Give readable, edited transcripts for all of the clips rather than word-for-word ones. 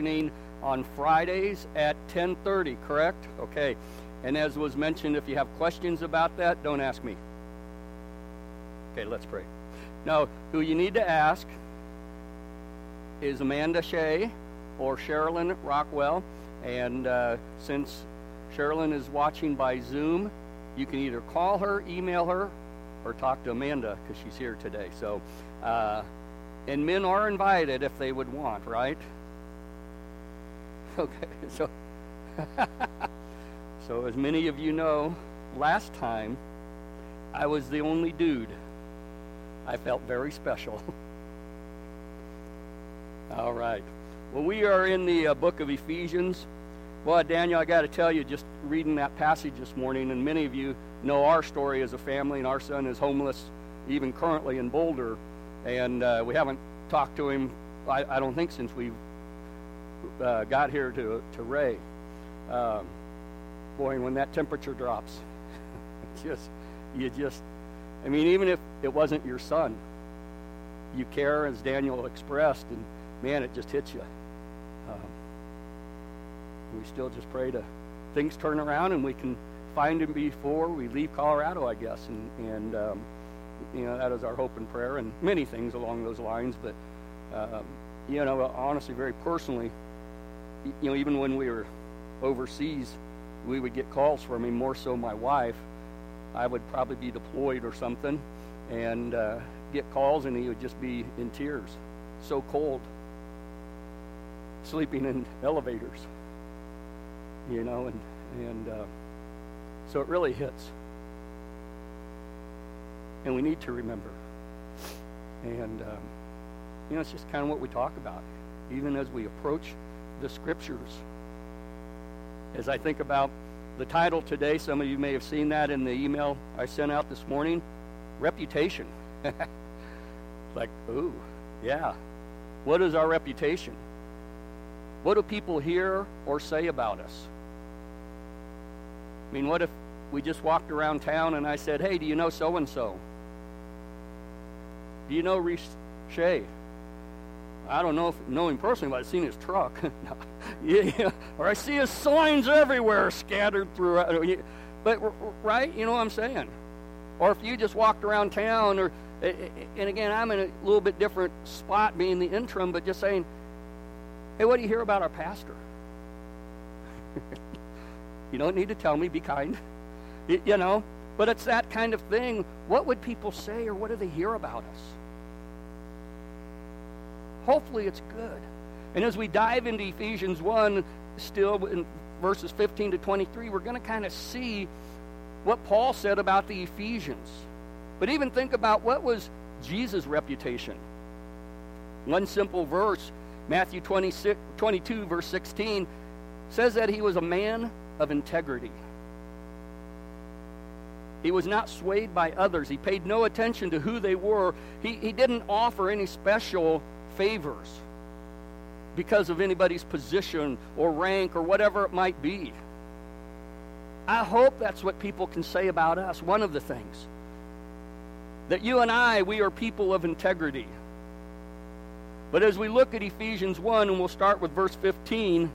Awakening on Fridays at 10:30, correct? Okay. And as was mentioned, if you have questions about that, don't ask me. Okay, let's pray. Now, who you need to ask is Amanda Shea or Sherilyn Rockwell. And since Sherilyn is watching by Zoom, you can either call her, email her, or talk to Amanda because she's here today. So, and men are invited if they would want, right? Okay, so so as many of you know, last time I was the only dude. I felt very special. All right. Well, we are in the book of Ephesians. Well, Daniel, I got to tell you, just reading that passage this morning, and many of you know our story as a family, and our son is homeless even currently in Boulder, and we haven't talked to him, I don't think, since we got here to Ray. Boy, when that temperature drops, I mean, even if it wasn't your son, you care, as Daniel expressed, and man, it just hits you. We still just pray to things turn around and we can find him before we leave Colorado, I guess, and you know, that is our hope and prayer, and many things along those lines. But you know, honestly, very personally, you know, even when we were overseas, we would get calls from him. More so, my wife. I would probably be deployed or something, and get calls, and he would just be in tears, so cold, sleeping in elevators. You know, and so it really hits. And we need to remember. And, you know, it's just kind of what we talk about, even as we approach the Scriptures. As I think about the title today, some of you may have seen that in the email I sent out this morning, Reputation. Like, ooh, yeah. What is our reputation? What do people hear or say about us? I mean, what if we just walked around town and I said, hey, do you know so-and-so? Do you know Reese Shea? I don't know him personally, but I've seen his truck. Yeah. Or I see his signs everywhere scattered throughout. But, right? You know what I'm saying? Or if you just walked around town, or, and again, I'm in a little bit different spot being the interim, but just saying, hey, what do you hear about our pastor? You don't need to tell me, be kind. You know, but it's that kind of thing. What would people say, or what do they hear about us? Hopefully it's good. And as we dive into Ephesians 1, still in verses 15 to 23, we're going to kind of see what Paul said about the Ephesians. But even think about, what was Jesus' reputation? One simple verse, Matthew 22, verse 16, says that he was a man of integrity. He was not swayed by others. He paid no attention to who they were. He didn't offer any special favors because of anybody's position or rank or whatever it might be. I hope that's what people can say about us. One of the things, that you and I, we are people of integrity. But as we look at Ephesians 1, and we'll start with verse 15,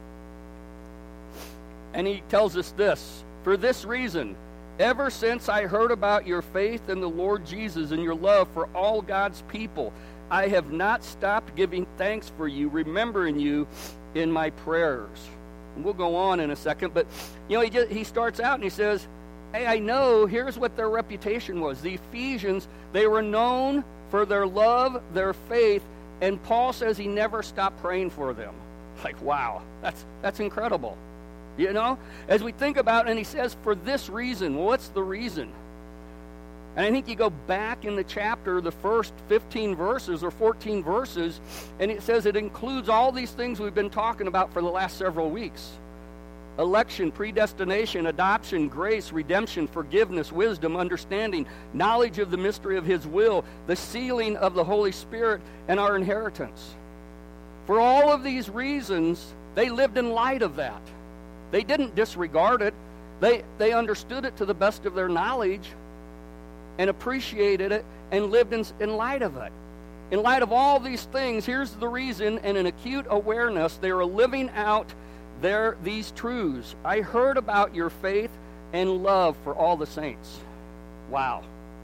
and he tells us this: for this reason, ever since I heard about your faith in the Lord Jesus and your love for all God's people, I have not stopped giving thanks for you, remembering you in my prayers. And we'll go on in a second, but you know, he starts out and he says, hey, I know, here's what their reputation was. The Ephesians, they were known for their love, their faith, and Paul says he never stopped praying for them. Like, wow, that's incredible. You know, as we think about it, and he says, for this reason. Well, what's the reason? And I think you go back in the chapter, the first 15 verses or 14 verses, and it says it includes all these things we've been talking about for the last several weeks. Election, predestination, adoption, grace, redemption, forgiveness, wisdom, understanding, knowledge of the mystery of his will, the sealing of the Holy Spirit, and our inheritance. For all of these reasons, they lived in light of that. They didn't disregard it. They understood it to the best of their knowledge and appreciated it and lived in light of it. In light of all these things, here's the reason, and an acute awareness, they are living out these truths. I heard about your faith and love for all the saints. Wow.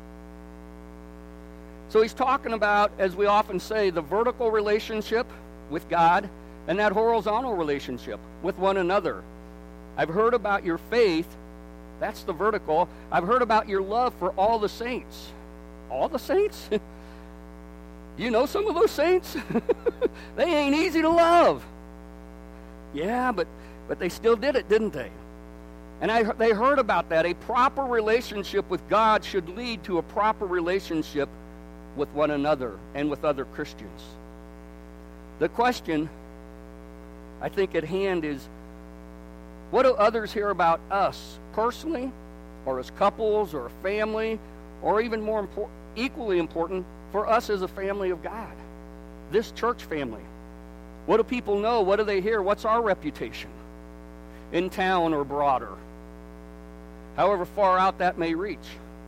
So he's talking about, as we often say, the vertical relationship with God and that horizontal relationship with one another. I've heard about your faith. That's the vertical. I've heard about your love for all the saints. All the saints? You know some of those saints? They ain't easy to love. Yeah, but they still did it, didn't they? And they heard about that. A proper relationship with God should lead to a proper relationship with one another and with other Christians. The question, I think, at hand is, what do others hear about us personally, or as couples, or a family, or even more important, equally important, for us as a family of God, this church family? What do people know? What do they hear? What's our reputation in town or broader? However far out that may reach.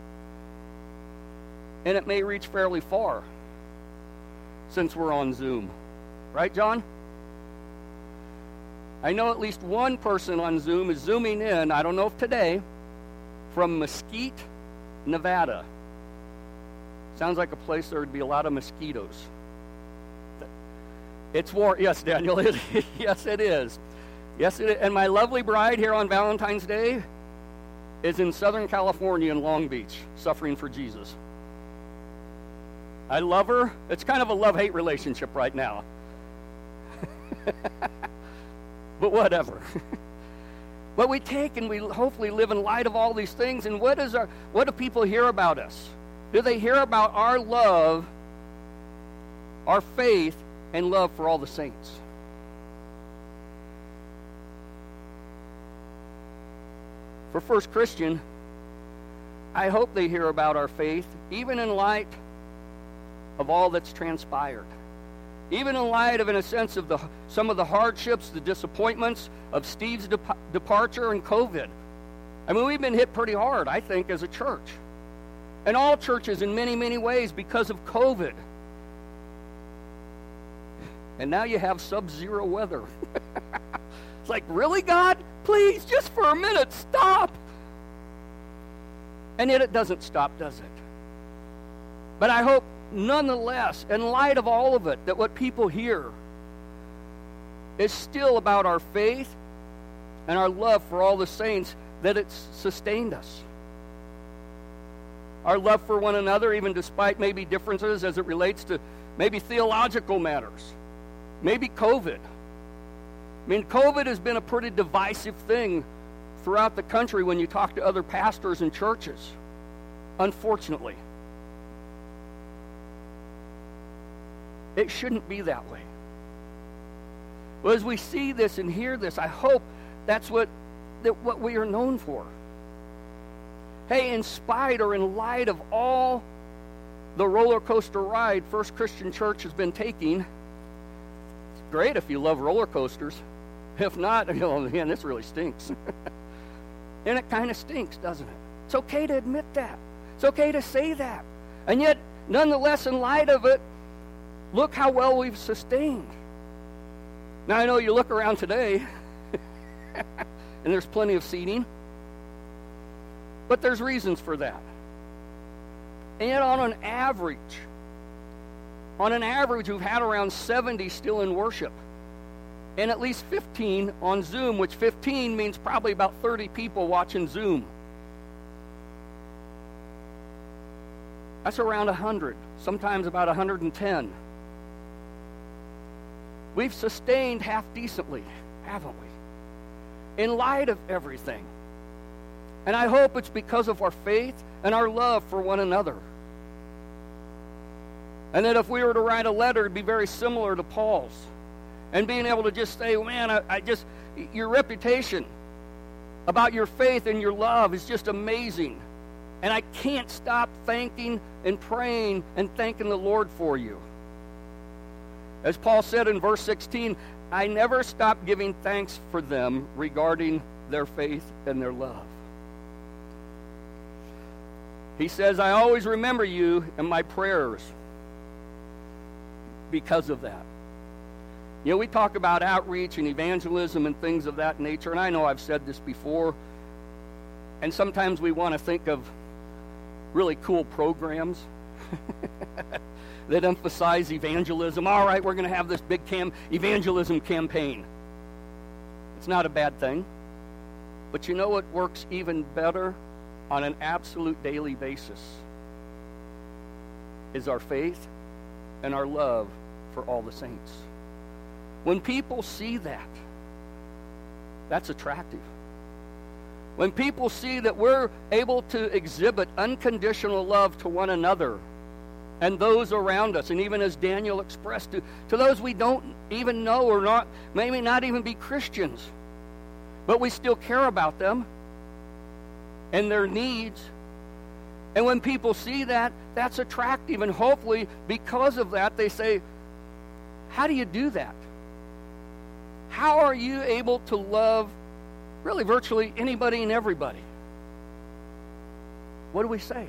And it may reach fairly far since we're on Zoom. Right, John? I know at least one person on Zoom is zooming in, I don't know if today, from Mesquite, Nevada. Sounds like a place there would be a lot of mosquitoes. It's warm. Yes, Daniel. Yes, it is. Yes, it is. And my lovely bride here on Valentine's Day is in Southern California in Long Beach, suffering for Jesus. I love her. It's kind of a love-hate relationship right now. But whatever. But we take and we hopefully live in light of all these things. And what do people hear about us? Do they hear about our love, our faith, and love for all the saints? For First Christian, I hope they hear about our faith, even in light of all that's transpired. Even in light of, in a sense, of some of the hardships, the disappointments of Steve's departure and COVID. I mean, we've been hit pretty hard, I think, as a church. And all churches in many, many ways because of COVID. And now you have sub-zero weather. It's like, really, God? Please, just for a minute, stop. And yet it doesn't stop, does it? But I hope, nonetheless, in light of all of it, that what people hear is still about our faith and our love for all the saints, that it's sustained us. Our love for one another, even despite maybe differences as it relates to maybe theological matters, maybe COVID. I mean, COVID has been a pretty divisive thing throughout the country when you talk to other pastors and churches, unfortunately. It shouldn't be that way. Well, as we see this and hear this, I hope that's what we are known for. Hey, in spite or in light of all the roller coaster ride First Christian Church has been taking, it's great if you love roller coasters. If not, man, this really stinks. And it kind of stinks, doesn't it? It's okay to admit that. It's okay to say that. And yet, nonetheless, in light of it, look how well we've sustained. Now, I know you look around today, and there's plenty of seating. But there's reasons for that. And yet on an average, we've had around 70 still in worship. And at least 15 on Zoom, which 15 means probably about 30 people watching Zoom. That's around 100, sometimes about 110. We've sustained half decently, haven't we? In light of everything. And I hope it's because of our faith and our love for one another. And that if we were to write a letter, it'd be very similar to Paul's. And being able to just say, man, your reputation about your faith and your love is just amazing. And I can't stop thanking and praying and thanking the Lord for you. As Paul said in verse 16, I never stop giving thanks for them regarding their faith and their love. He says, I always remember you in my prayers. because of that. You know, we talk about outreach and evangelism and things of that nature, and I know I've said this before, and sometimes we want to think of really cool programs that emphasize evangelism. All right, we're going to have this big evangelism campaign. It's not a bad thing. But you know what works even better on an absolute daily basis is our faith and our love for all the saints. When people see that, that's attractive. When people see that we're able to exhibit unconditional love to one another and those around us, and even as Daniel expressed, to those we don't even know or not, maybe not even be Christians, but we still care about them and their needs. And when people see that, that's attractive. And hopefully, because of that, they say, how do you do that? How are you able to love really virtually anybody and everybody? What do we say?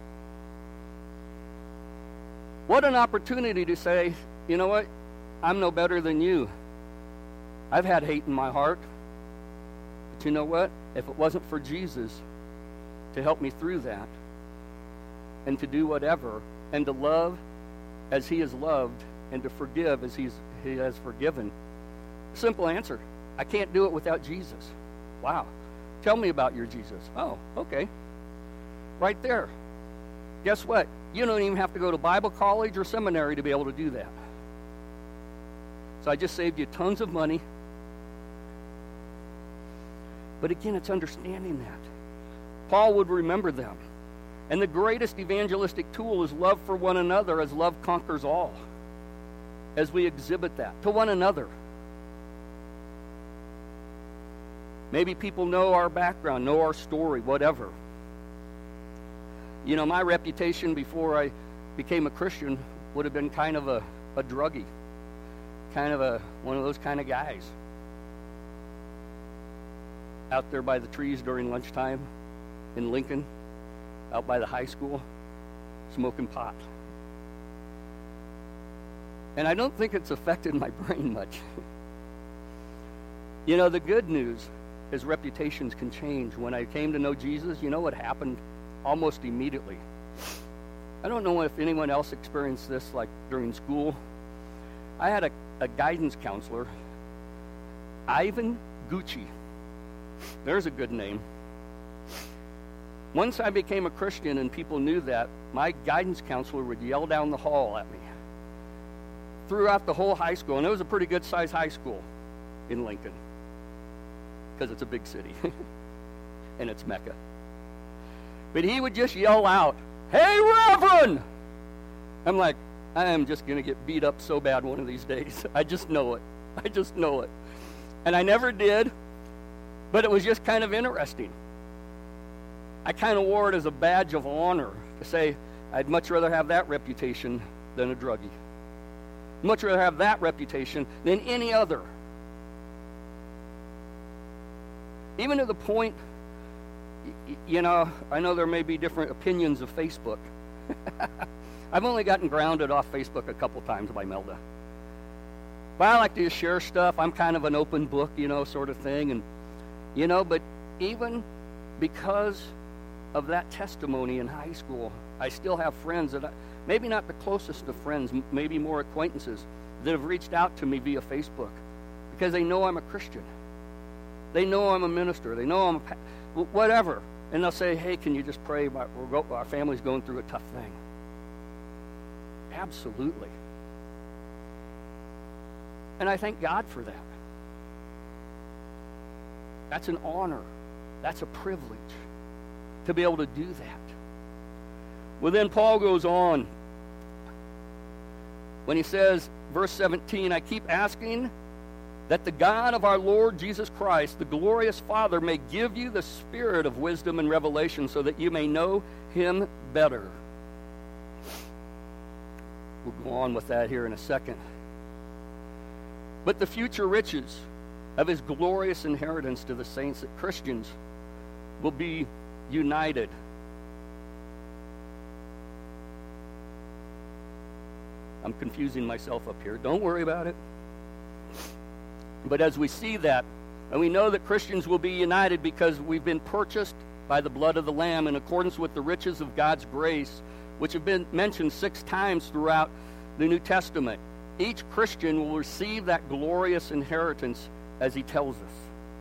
What an opportunity to say, you know what? I'm no better than you. I've had hate in my heart. But you know what? If it wasn't for Jesus to help me through that, and to do whatever, and to love as he has loved, and to forgive as he has forgiven. Simple answer. I can't do it without Jesus. Wow. Tell me about your Jesus. Oh, okay. Right there. Guess what? You don't even have to go to Bible college or seminary to be able to do that. So I just saved you tons of money. But again, it's understanding that. Paul would remember them. And the greatest evangelistic tool is love for one another, as love conquers all. As we exhibit that to one another. Maybe people know our background, know our story, whatever. You know, my reputation before I became a Christian would have been kind of a druggie. Kind of one of those kind of guys. Out there by the trees during lunchtime in Lincoln, out by the high school, smoking pot. And I don't think it's affected my brain much. You know, the good news is reputations can change. When I came to know Jesus, you know what happened almost immediately? I don't know if anyone else experienced this like during school. I had a guidance counselor, Ivan Gucci. There's a good name. Once I became a Christian and people knew that, my guidance counselor would yell down the hall at me throughout the whole high school. And it was a pretty good-sized high school in Lincoln because it's a big city and it's Mecca. But he would just yell out, "Hey, Reverend!" I'm like, I am just going to get beat up so bad one of these days. I just know it. I just know it. And I never did, but it was just kind of interesting. I kind of wore it as a badge of honor to say, I'd much rather have that reputation than a druggie. Much rather have that reputation than any other. Even to the point, you know, I know there may be different opinions of Facebook. I've only gotten grounded off Facebook a couple times by Melda. But I like to just share stuff. I'm kind of an open book, you know, sort of thing. And, you know, but even because of that testimony in high school, I still have friends that, maybe not the closest of friends, maybe more acquaintances, that have reached out to me via Facebook because they know I'm a Christian. They know I'm a minister. They know I'm a whatever. And they'll say, hey, can you just pray? Our family's going through a tough thing. Absolutely. And I thank God for that. That's an honor. That's a privilege to be able to do that. Well, then Paul goes on when he says, verse 17, I keep asking that the God of our Lord Jesus Christ, the glorious Father, may give you the spirit of wisdom and revelation so that you may know him better. We'll go on with that here in a second. But the future riches of his glorious inheritance to the saints, that Christians will be united. I'm confusing myself up here. Don't worry about it. But as we see that, and we know that Christians will be united because we've been purchased by the blood of the Lamb in accordance with the riches of God's grace, which have been mentioned 6 times throughout the New Testament. Each Christian will receive that glorious inheritance as he tells us.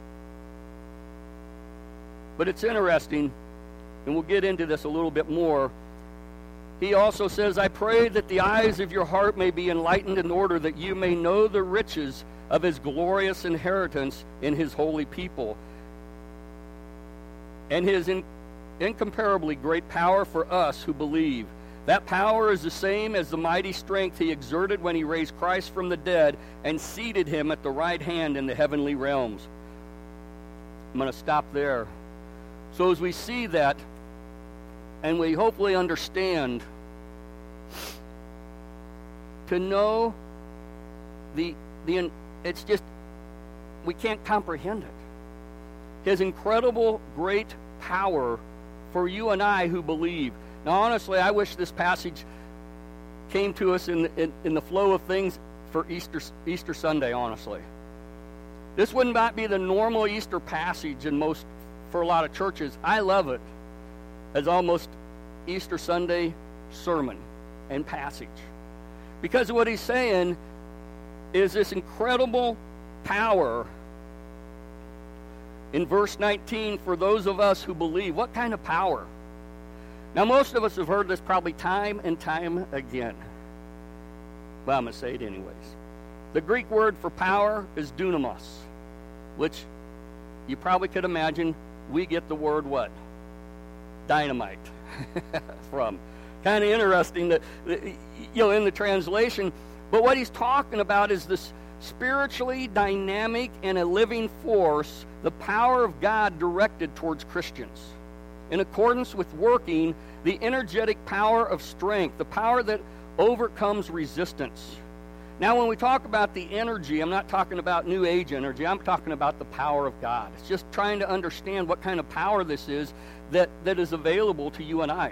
But it's interesting, and we'll get into this a little bit more. He also says, I pray that the eyes of your heart may be enlightened in order that you may know the riches of his glorious inheritance in his holy people, and his incomparably great power for us who believe. That power is the same as the mighty strength he exerted when he raised Christ from the dead and seated him at the right hand in the heavenly realms. I'm going to stop there. So as we see that, and we hopefully understand, to know it's just, we can't comprehend it. His incredible, great power for you and I who believe. Now, honestly, I wish this passage came to us in the flow of things for Easter Sunday, honestly. This would not be the normal Easter passage for a lot of churches. I love it as almost Easter Sunday sermon and passage. Because what he's saying is this incredible power in verse 19 for those of us who believe. What kind of power? Now, most of us have heard this probably time and time again. Well, I'm going to say it anyways. The Greek word for power is dunamos, which you probably could imagine we get the word what? Dynamite from. Kind of interesting that, in the translation. But what he's talking about is this spiritually dynamic and a living force, the power of God directed towards Christians, in accordance with working the energetic power of strength, the power that overcomes resistance. Now, when we talk about the energy, I'm not talking about New Age energy. I'm talking about the power of God. It's just trying to understand what kind of power this is that is available to you and I.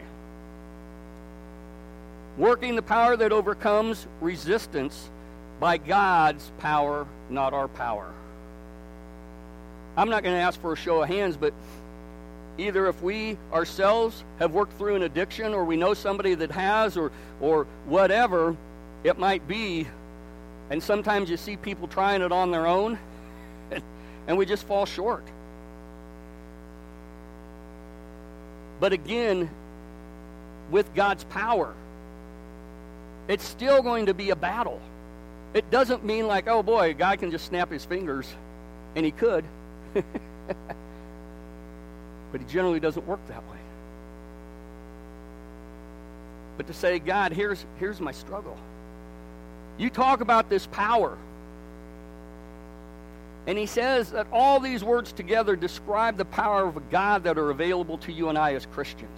Working the power that overcomes resistance by God's power, not our power. I'm not going to ask for a show of hands, but either if we ourselves have worked through an addiction, or we know somebody that has, or whatever it might be, and sometimes you see people trying it on their own, and we just fall short. But again, with God's power, it's still going to be a battle. It doesn't mean like, oh boy, God can just snap his fingers, and he could. But he generally doesn't work that way. But to say, God, here's my struggle. You talk about this power. And he says that all these words together describe the power of God that are available to you and I as Christians.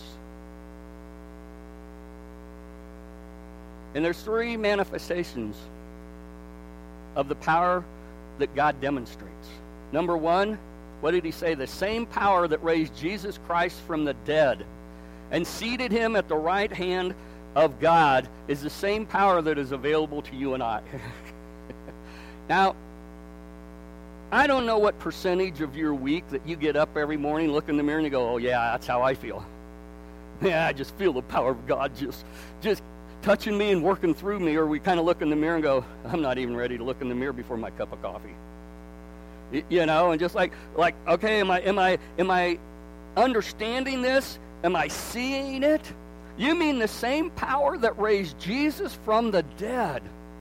And there's 3 manifestations of the power that God demonstrates. Number 1, what did he say? The same power that raised Jesus Christ from the dead and seated him at the right hand of God is the same power that is available to you and I. Now, I don't know what percentage of your week that you get up every morning, look in the mirror, and you go, oh yeah, that's how I feel. Yeah, I just feel the power of God just touching me and working through me. Or we kind of look in the mirror and go, I'm not even ready to look in the mirror before my cup of coffee. And just like okay, am I understanding this? Am I seeing it? You mean the same power that raised Jesus from the dead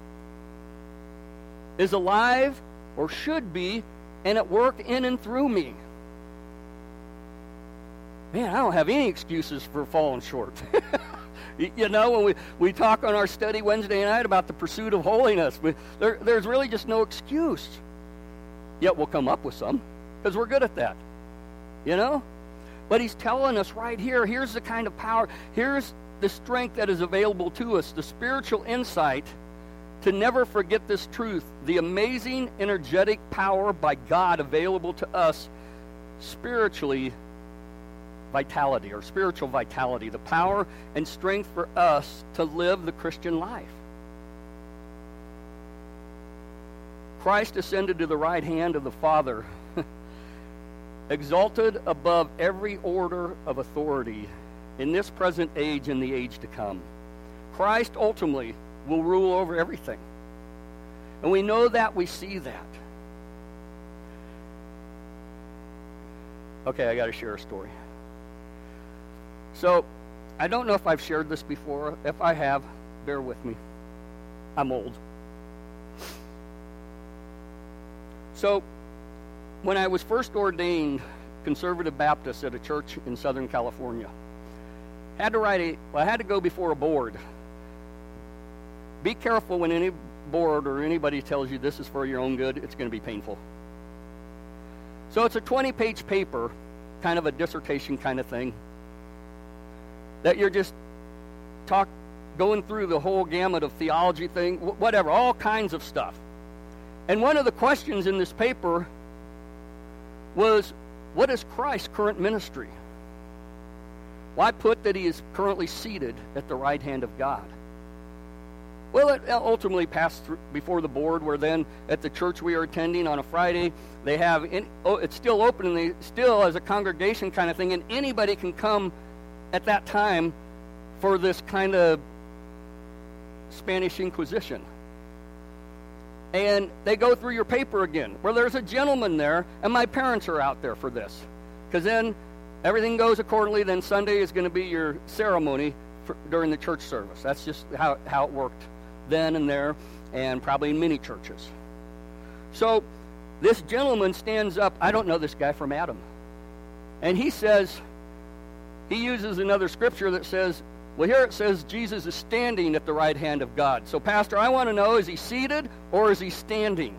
is alive, or should be, and at work in and through me? Man, I don't have any excuses for falling short. When we talk on our study Wednesday night about the pursuit of holiness, there's really just no excuse. Yet we'll come up with some, because we're good at that. But he's telling us right here, here's the kind of power, here's the strength that is available to us, the spiritual insight to never forget this truth, the amazing energetic power by God available to us spiritually, vitality, or spiritual vitality, the power and strength for us to live the Christian life. Christ ascended to the right hand of the Father, exalted above every order of authority in this present age and the age to come. Christ ultimately will rule over everything. And we know that, we see that. Okay, I got to share a story. So, I don't know if I've shared this before. If I have, bear with me. I'm old. So, when I was first ordained Conservative Baptist at a church in Southern California, I had to go before a board. Be careful when any board or anybody tells you this is for your own good. It's going to be painful. So it's a 20-page paper, kind of a dissertation kind of thing, that you're just going through the whole gamut of theology thing, whatever, all kinds of stuff. And one of the questions in this paper was, what is Christ's current ministry? Well, I put that he is currently seated at the right hand of God. Well, it ultimately passed through before the board, where then at the church we are attending on a Friday, they have, it's still open, and they still, as a congregation kind of thing, and anybody can come at that time for this kind of Spanish Inquisition. And they go through your paper again. Well, there's a gentleman there, and my parents are out there for this. Because then everything goes accordingly. Then Sunday is going to be your ceremony during the church service. That's just how it worked then and there, and probably in many churches. So this gentleman stands up. I don't know this guy from Adam. And he says, he uses another scripture that says, well, here it says Jesus is standing at the right hand of God. So, Pastor, I want to know, is he seated or is he standing?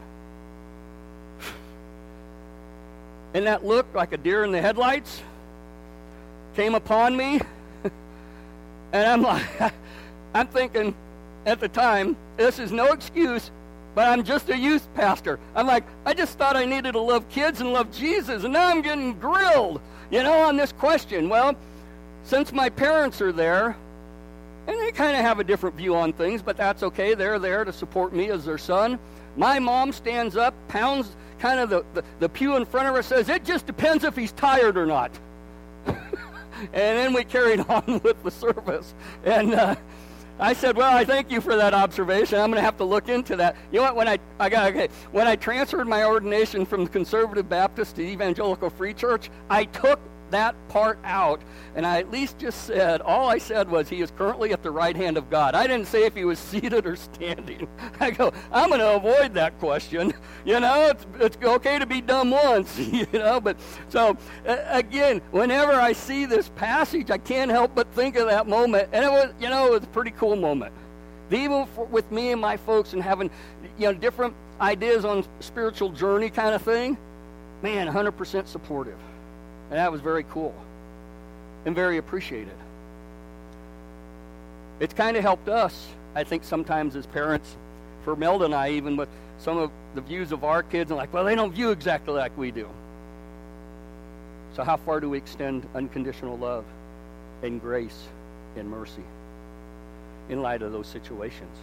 And that look like a deer in the headlights came upon me. And I'm thinking at the time, this is no excuse, but I'm just a youth pastor. I'm like, I just thought I needed to love kids and love Jesus, and now I'm getting grilled, on this question. Well, since my parents are there, and they kind of have a different view on things, but that's okay. They're there to support me as their son. My mom stands up, pounds kind of the pew in front of her, says, it just depends if he's tired or not. And then we carried on with the service. And I said, well, I thank you for that observation. I'm going to have to look into that. You know what? When I transferred my ordination from the Conservative Baptist to Evangelical Free Church, I took that part out, and I at least just said, all I said was he is currently at the right hand of God. I didn't say if he was seated or standing. I go, I'm going to avoid that question. It's okay to be dumb once, but so again, whenever I see this passage, I can't help but think of that moment, and it was a pretty cool moment. Even with me and my folks and having, different ideas on spiritual journey kind of thing, man, 100% supportive. And that was very cool and very appreciated. It's kind of helped us, I think, sometimes as parents, for Melda and I, even with some of the views of our kids, and well, they don't view exactly like we do. So how far do we extend unconditional love and grace and mercy in light of those situations?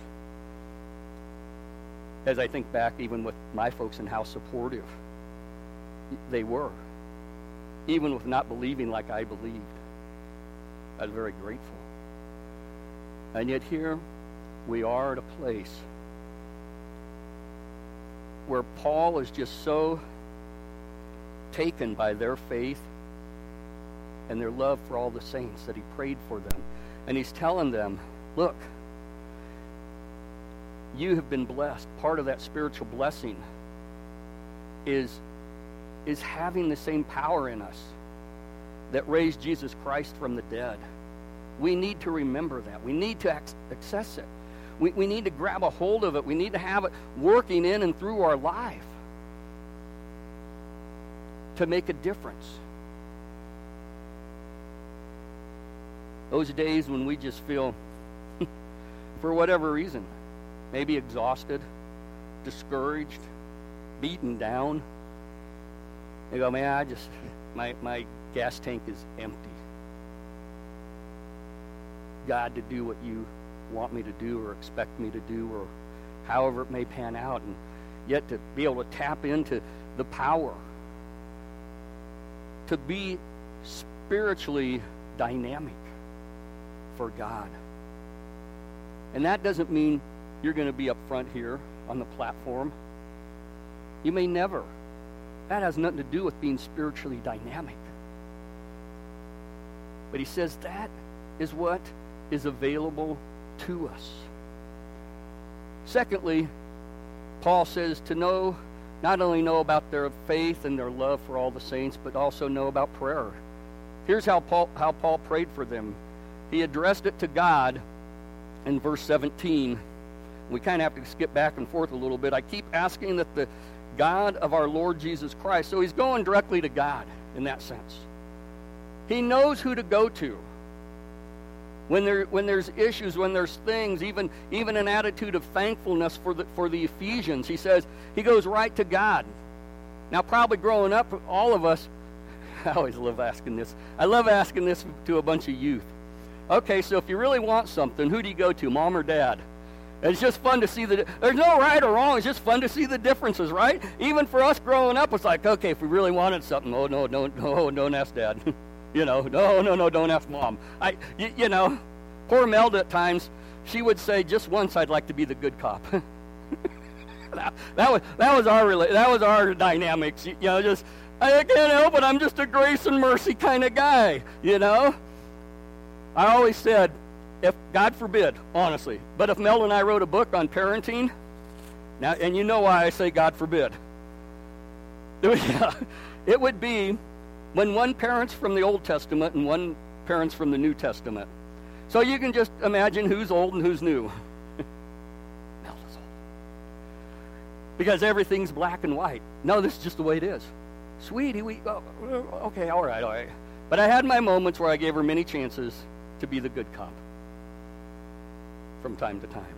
As I think back even with my folks and how supportive they were. Even with not believing like I believed, I was very grateful. And yet here we are at a place where Paul is just so taken by their faith and their love for all the saints that he prayed for them. And he's telling them, look, you have been blessed. Part of that spiritual blessing is having the same power in us that raised Jesus Christ from the dead. We need to remember that. We need to access it. We need to grab a hold of it. We need to have it working in and through our life to make a difference. Those days when we just feel, for whatever reason, maybe exhausted, discouraged, beaten down, they go, man, my gas tank is empty. God, to do what you want me to do or expect me to do, or however it may pan out. yet to be able to tap into the power to be spiritually dynamic for God. And that doesn't mean you're going to be up front here on the platform. You may never. That has nothing to do with being spiritually dynamic. But he says that is what is available to us. Secondly, Paul says to know, not only know about their faith and their love for all the saints, but also know about prayer. Here's how Paul prayed for them. He addressed it to God in verse 17. We kind of have to skip back and forth a little bit. I keep asking that the God of our Lord Jesus Christ. So he's going directly to God in that sense. He knows who to go to. When there's issues, when there's things, even an attitude of thankfulness for the Ephesians, he goes right to God. Now, probably growing up, all of us, I always love asking this. I love asking this to a bunch of youth. Okay, so if you really want something, who do you go to, mom or dad? It's just fun to see there's no right or wrong. It's just fun to see the differences, right? Even for us growing up, it's like, okay, if we really wanted something, oh, no, don't ask dad. No, don't ask mom. Poor Melda at times, she would say, just once I'd like to be the good cop. that was our dynamics. Just I can't help it. I'm just a grace and mercy kind of guy. I always said, if God forbid, honestly, but if Melda and I wrote a book on parenting, now, and you know why I say God forbid, it would be when one parent's from the Old Testament and one parent's from the New Testament. So you can just imagine who's old and who's new. Melda's old. Because everything's black and white. No, this is just the way it is. Sweetie, okay, all right. But I had my moments where I gave her many chances to be the good cop from time to time.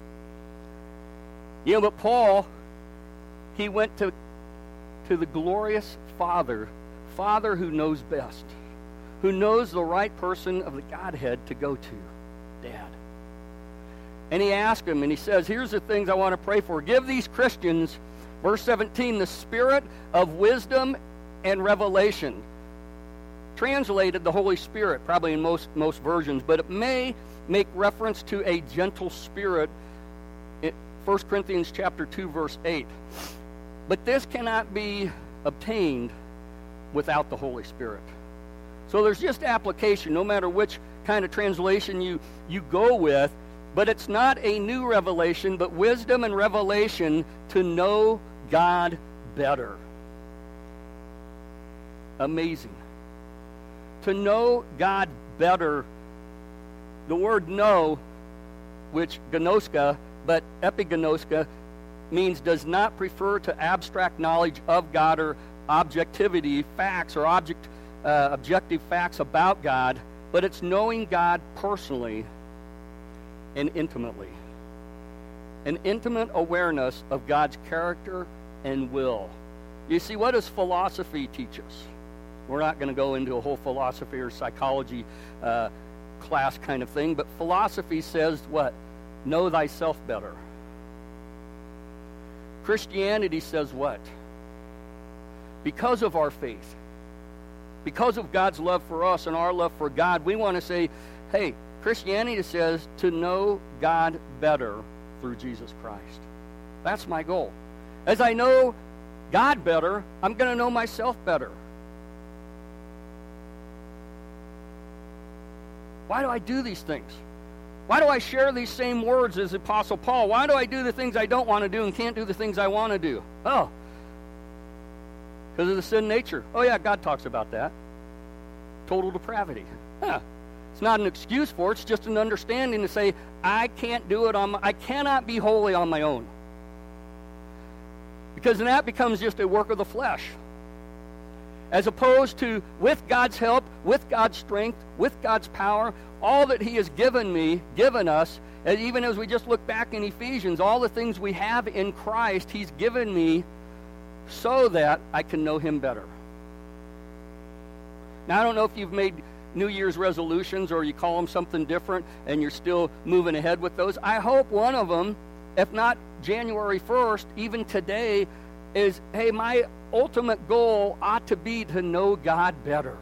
But Paul, he went to the glorious Father who knows best, who knows the right person of the Godhead to go to, Dad. And he asked him, and he says, here's the things I want to pray for. Give these Christians, verse 17, the spirit of wisdom and revelation. Translated the Holy Spirit, probably in most versions, but it may make reference to a gentle spirit in 1 Corinthians chapter 2, verse 8. But this cannot be obtained without the Holy Spirit. So there's just application, no matter which kind of translation you go with, but it's not a new revelation, but wisdom and revelation to know God better. Amazing. To know God better, the word know, which gnoska, but epignoska, means does not refer to abstract knowledge of God or objectivity, facts, or objective facts about God, but it's knowing God personally and intimately. An intimate awareness of God's character and will. You see, what does philosophy teach us? We're not going to go into a whole philosophy or psychology class kind of thing, but philosophy says what? Know thyself better. Christianity says what? Because of our faith, because of God's love for us and our love for God, we want to say, hey, Christianity says to know God better through Jesus Christ. That's my goal. As I know God better, I'm going to know myself better. Why do I do these things? Why do I share these same words as Apostle Paul? Why do I do the things I don't want to do and can't do the things I want to do? Oh, because of the sin nature. Oh yeah, God talks about that. Total depravity. It's not an excuse for it. It's just an understanding to say, I can't do it I cannot be holy on my own. Because then that becomes just a work of the flesh. As opposed to, with God's help, with God's strength, with God's power, all that He has given us, and even as we just look back in Ephesians, all the things we have in Christ, He's given me so that I can know Him better. Now, I don't know if you've made New Year's resolutions or you call them something different and you're still moving ahead with those. I hope one of them, if not January 1st, even today, is, hey, my ultimate goal ought to be to know God better.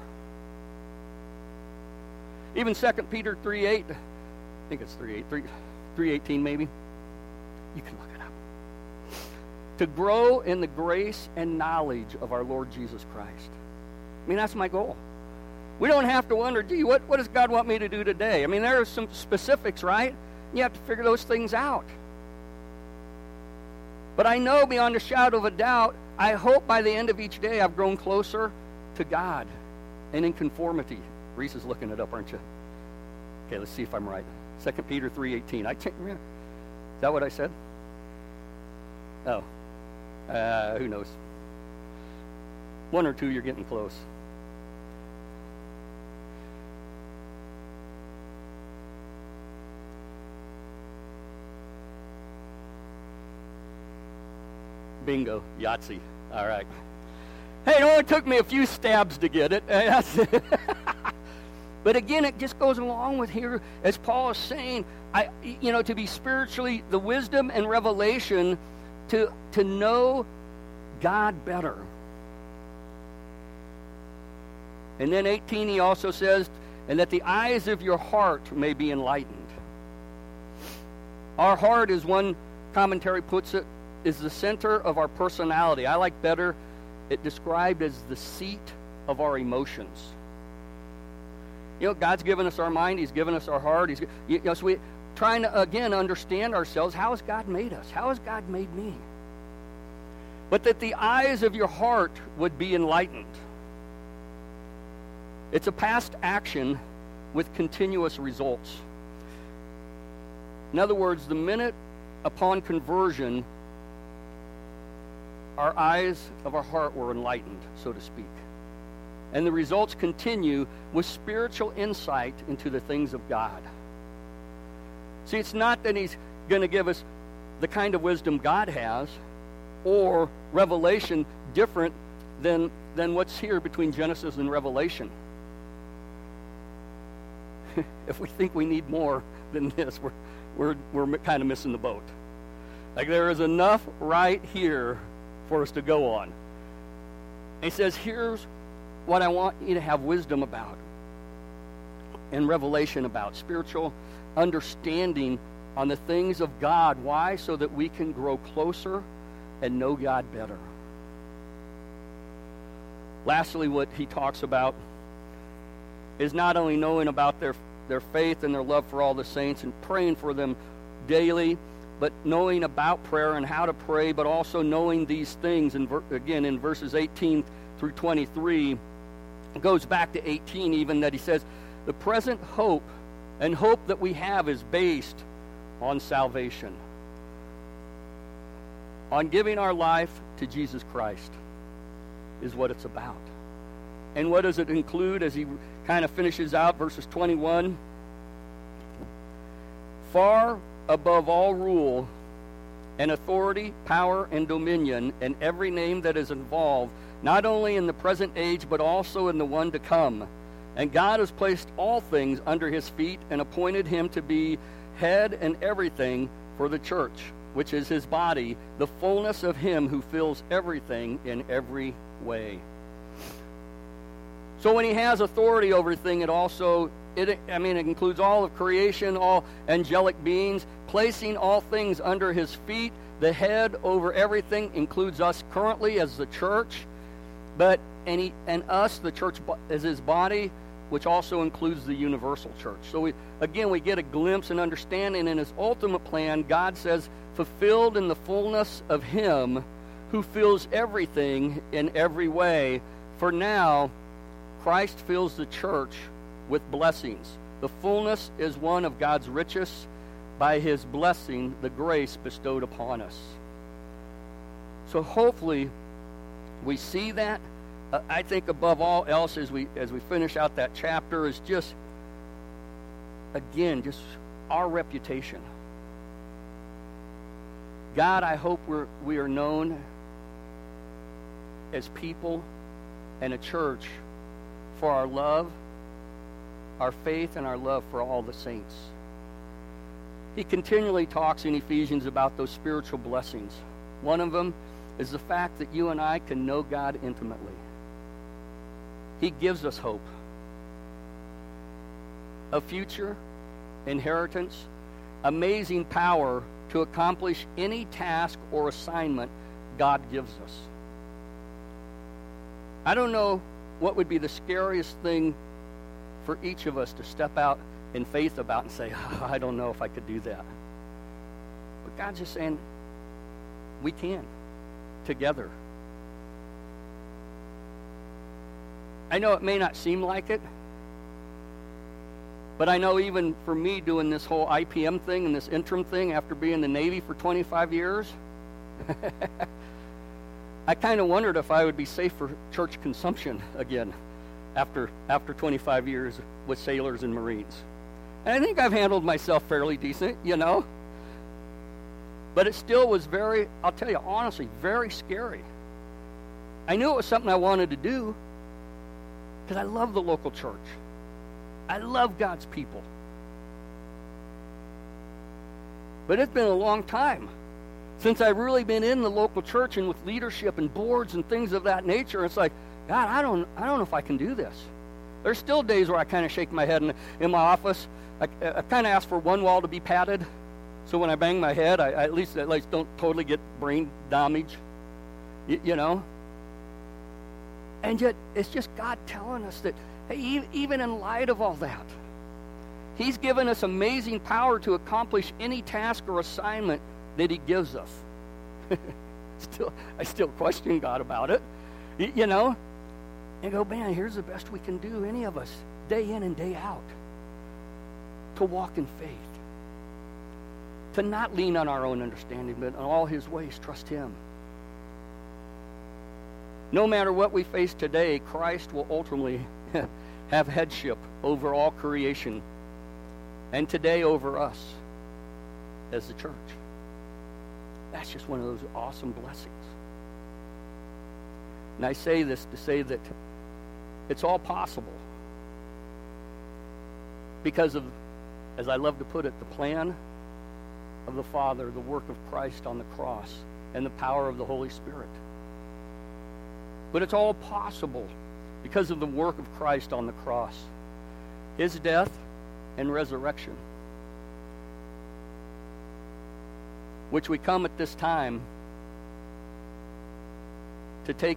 Even 2 Peter 3:8, I think it's 3:18 maybe. You can look it up. To grow in the grace and knowledge of our Lord Jesus Christ. I mean, that's my goal. We don't have to wonder, gee, what does God want me to do today? I mean, there are some specifics, right? You have to figure those things out. But I know beyond a shadow of a doubt, I hope by the end of each day I've grown closer to God and in conformity. Reese is looking it up, aren't you? Okay, let's see if I'm right. 2 Peter 3:18. I can't remember. Is that what I said? Oh. Who knows? One or two, you're getting close. Bingo. Yahtzee. All right. Hey, it only took me a few stabs to get it. But again, it just goes along with here, as Paul is saying, to be spiritually, the wisdom and revelation to know God better. And then 18, he also says, and that the eyes of your heart may be enlightened. Our heart, as one commentary puts it, is the center of our personality. I like better it described as the seat of our emotions. God's given us our mind. He's given us our heart. So we're trying to, again, understand ourselves. How has God made us? How has God made me? But that the eyes of your heart would be enlightened. It's a past action with continuous results. In other words, the minute upon conversion, our eyes of our heart were enlightened, so to speak. And the results continue with spiritual insight into the things of God. See, it's not that he's going to give us the kind of wisdom God has or revelation different than what's here between Genesis and Revelation. If we think we need more than this, we're kind of missing the boat. Like, there is enough right here for us to go on. And he says, here's what I want you to have wisdom about and revelation about, spiritual understanding on the things of God. Why? So that we can grow closer and know God better. Lastly, what he talks about is not only knowing about their faith and their love for all the saints and praying for them daily, but knowing about prayer and how to pray, but also knowing these things. And again, in verses 18 through 23, it goes back to 18 even, that he says, the present hope and hope that we have is based on salvation, on giving our life to Jesus Christ is what it's about. And what does it include as he kind of finishes out verses 21? Far above all rule and authority, power, and dominion, and every name that is involved, not only in the present age, but also in the one to come. And God has placed all things under his feet and appointed him to be head and everything for the church, which is his body, the fullness of him who fills everything in every way. So when he has authority over everything, it includes all of creation, all angelic beings, placing all things under his feet. The head over everything includes us currently as the church, and us, the church, as his body, which also includes the universal church. So we get a glimpse and understanding in his ultimate plan. God says, fulfilled in the fullness of him who fills everything in every way. For now, Christ fills the church with blessings. The fullness is one of God's riches by his blessing, the grace bestowed upon us. So hopefully we see that. I think above all else, as we finish out that chapter, is just our reputation. God, I hope we are known as people and a church for our love, our faith, and our love for all the saints. he continually talks in Ephesians about those spiritual blessings. One of them is the fact that you and I can know God intimately. He gives us hope, a future, inheritance, amazing power to accomplish any task or assignment God gives us. I don't know what would be the scariest thing for each of us to step out in faith about and say, oh, I don't know if I could do that. But God's just saying, we can, together. I know it may not seem like it, but I know even for me doing this whole IPM thing and this interim thing after being in the Navy for 25 years, I kind of wondered if I would be safe for church consumption again after 25 years with sailors and Marines. And I think I've handled myself fairly decent, you know. But it still was very, I'll tell you honestly, very scary. I knew it was something I wanted to do because I love the local church. I love God's people. But it's been a long time since I've really been in the local church and with leadership and boards and things of that nature. It's like, God, I don't know if I can do this. There's still days where I kind of shake my head in my office. I kind of ask for one wall to be padded, so when I bang my head, I at least don't totally get brain damage, you know. And yet, it's just God telling us that, hey, even in light of all that, He's given us amazing power to accomplish any task or assignment that He gives us. I still question God about it, you know. And go, man, here's the best we can do, any of us, day in and day out, to walk in faith, to not lean on our own understanding, but in all His ways, trust Him. No matter what we face today, Christ will ultimately have headship over all creation, and today over us as the church. That's just one of those awesome blessings. And I say this to say that it's all possible because of, as I love to put it, the plan of the Father, the work of Christ on the cross, and the power of the Holy Spirit. But it's all possible because of the work of Christ on the cross, His death and resurrection, which we come at this time to take